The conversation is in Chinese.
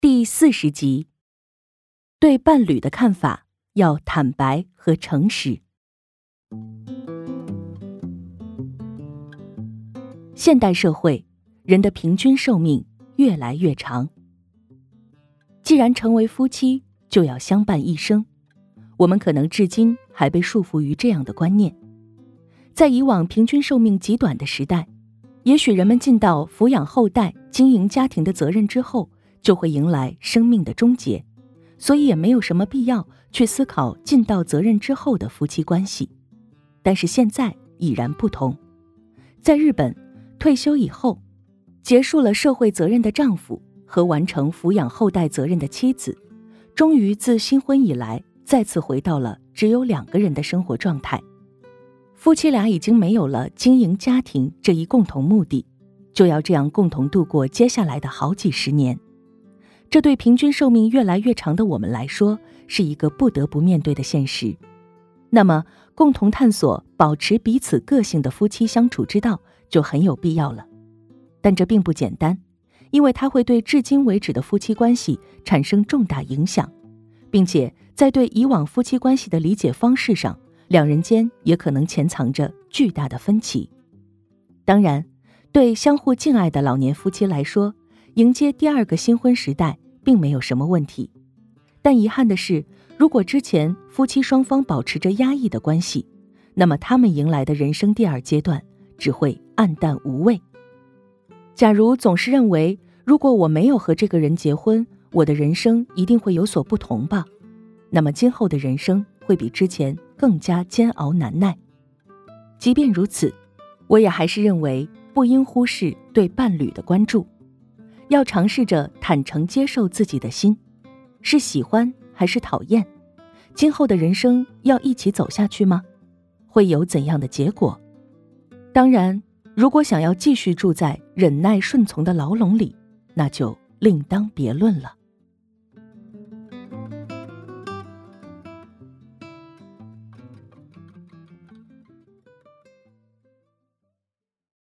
第40集，对伴侣的看法要坦白和诚实。现代社会，人的平均寿命越来越长。既然成为夫妻，就要相伴一生，我们可能至今还被束缚于这样的观念。在以往平均寿命极短的时代，也许人们尽到抚养后代、经营家庭的责任之后，就会迎来生命的终结，所以也没有什么必要去思考尽到责任之后的夫妻关系。但是现在已然不同。在日本，退休以后，结束了社会责任的丈夫和完成抚养后代责任的妻子，终于自新婚以来再次回到了只有2个人的生活状态。夫妻俩已经没有了经营家庭这一共同目的，就要这样共同度过接下来的好几十年。这对平均寿命越来越长的我们来说，是一个不得不面对的现实。那么，共同探索保持彼此个性的夫妻相处之道就很有必要了。但这并不简单，因为它会对至今为止的夫妻关系产生重大影响，并且在对以往夫妻关系的理解方式上，两人间也可能潜藏着巨大的分歧。当然，对相互敬爱的老年夫妻来说，迎接第2个新婚时代并没有什么问题。但遗憾的是，如果之前夫妻双方保持着压抑的关系，那么他们迎来的人生第2阶段只会黯淡无味。假如总是认为，如果我没有和这个人结婚，我的人生一定会有所不同吧，那么今后的人生会比之前更加煎熬难耐。即便如此，我也还是认为不应忽视对伴侣的关注，要尝试着坦诚接受自己的心，是喜欢还是讨厌？今后的人生要一起走下去吗？会有怎样的结果？当然，如果想要继续住在忍耐顺从的牢笼里，那就另当别论了。